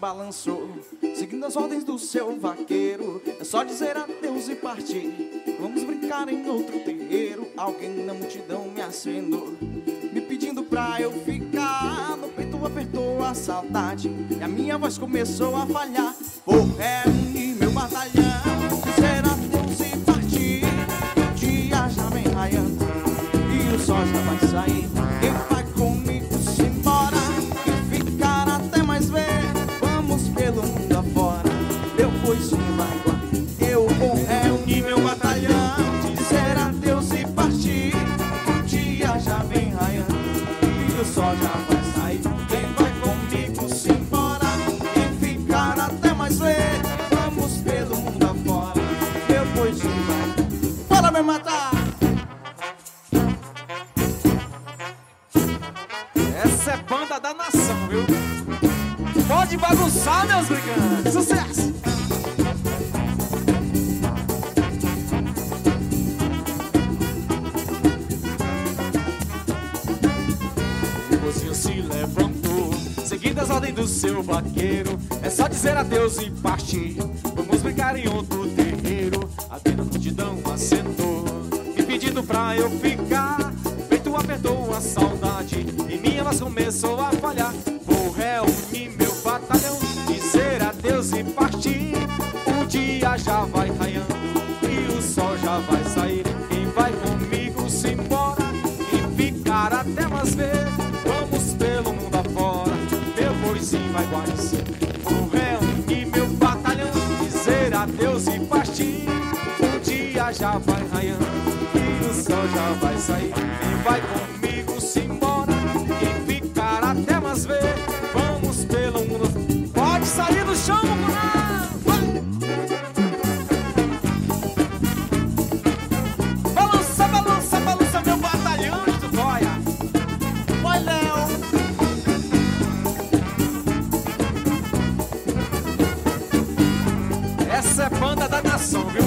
balançou, seguindo as ordens do seu vaqueiro. É só dizer adeus e partir. Vamos brincar em outro terreiro. Alguém na multidão me acenou, me pedindo pra eu ficar. No peito apertou a saudade e a minha voz começou a falhar. Vou reunir meu batalhão, dizer adeus e partir. O dia já vem raiando e o sol já vai sair. Quem vai comigo se embora e ficar até mais ver? Vamos pelo mundo afora, meu coisinho vai embora. Eu vou reunir meu batalhão, dizer adeus e partir. O dia já vem raiando e o sol já vai sair. Quem vai comigo se embora e ficar até mais ver? Vamos pelo mundo afora, meu coisinho vai. Bora me matar! Essa é banda da nação, viu? Pode bagunçar, meus brigantes. Sucesso! O mocinho se levantou, seguindo as ordens do seu vaqueiro. É só dizer adeus e partir. Vamos brincar em outro terreiro. Até na multidão assentou, me pedindo pra eu ficar. Peito apertou a saudade e minha voz começou a falhar. Vou reunir meu batalhão, dizer adeus e partir. O dia já vai raiando e o sol já vai sair. Quem vai comigo se embora e ficar até mais ver? Vamos pelo mundo afora, meu boizinho vai guarnecer. Vou reunir meu batalhão, dizer adeus e partir. O dia já vai raiando e o sol já vai sair. Quem vai comigo se embora e ficar até mais ver? Vamos pelo mundo. Pode sair do chão, Mucurá! Balança, balança, balança meu batalhão de Tutóia. Vai, Léo! Essa é banda da nação, viu?